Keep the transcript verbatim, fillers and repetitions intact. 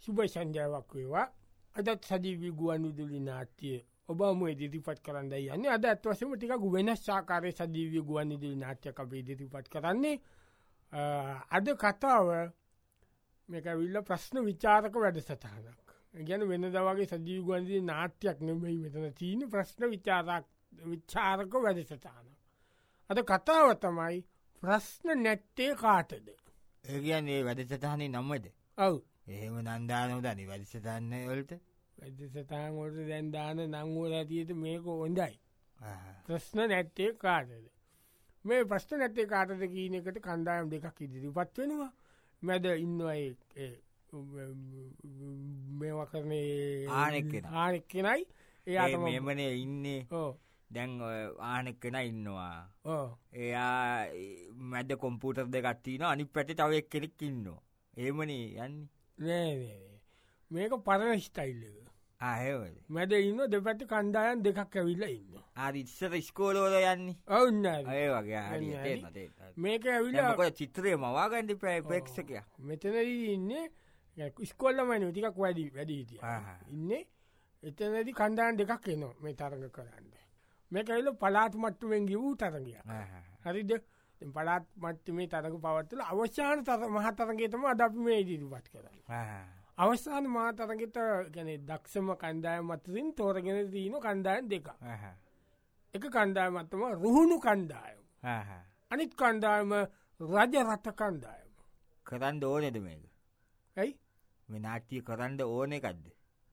සුබ සංජාවක් වේවා අදත් සජීවී ගුවන්විදුලි නාට්‍ය ඔබ මුව ඉදිරිපත් කරන්න යන්නේ අද ඇත්ත වශයෙන්ම ටිකක් වෙනස් ආකාරයේ සජීවී ගුවන්විදුලි නාට්‍යයක් අපි ඉදිරිපත් කරන්නේ අද කතාව මේක ඇවිල්ලා ප්‍රශ්න විචාරක වැඩසටහනක්. ඒ කියන්නේ වෙනදා වගේ සජීවී ගුවන්විදුලි නාට්‍යයක් නෙමෙයි මෙතන තියෙන්නේ ප්‍රශ්න විචාරක විචාරක වැඩසටහනක්. අද කතාව තමයි ප්‍රශ්න නැත්තේ කාටද? ඒ කියන්නේ වැඩසටහනේ නමද? ඔව්. එහෙම නම් දානවද අනේ වැඩසටහන වලට? වැඩසටහන් වලට දැන් දාන නම් වල ඇටියට මේක හොඳයි. ප්‍රශ්න නැත්තේ කාටද? මේ ප්‍රශ්න නැත්තේ කාටද කියන එකට කණ්ඩායම් දෙකක් ඉදිරිපත් වෙනවා. මැද ඉන්නවා ඒ මේවා කරන්නේ ආනෙක් කෙනා. ආනෙක් කෙනයි. එයා තමයි මෙමනේ ඉන්නේ. ඔව්. දැන් ආනෙක් කෙනා ඉන්නවා. ඔව්. එයා මැද කම්පියුටර් දෙකක් තියෙනවා අනිත් පැත්තේ තව එක්කෙනෙක් ඉන්නවා. එහෙමනේ යන්නේ. නෑ නෑ මේක පරණ ස්ටයිල් එක. ආ එහෙමද? මැද ඉන්න දෙපැත්තේ කණ්ඩායම් දෙකක් ඇවිල්ලා ඉන්නවා. ආ ඉස්සර ඉස්කෝල වල යන්නේ. ඔව් නෑ. ඒ වගේ හරියට එන්න දෙන්න. මේක ඇවිල්ලා මොකද චිත්‍රය මවා ගන්න ඉපේ ප්‍රේක්ෂකයා. මෙතනදී ඉන්නේ ඉස්කෝලේමනේ ටිකක් වැඩි වැඩි හිටියා. ඉන්නේ එතනදී කණ්ඩායම් දෙකක් එනවා මේ තරඟ කරන්න. මේක ඇවිල්ලා පළාත් මට්ටමින් ගිහුව තරඟයක්. හරිද? දැන් පළාත් මට්ටමේ තරඟ පවත්වලා අවසාන මහා තරඟය තමයි අද අපි මේ ඉදිරිපත් කරන්නේ. අවසාන මහා තරඟෙට කියන්නේ දක්ෂම කණ්ඩායම අතරින් තෝරගෙන තියෙන කණ්ඩායම් දෙකක්. එක කණ්ඩායමක් තමයි රුහුණු කණ්ඩායම. අනිත් කණ්ඩායම රජ රට කණ්ඩායම. කරන්න ඕනේද මේක? ඇයි? මේ නාට්‍ය කරන්න ඕන එකක්ද?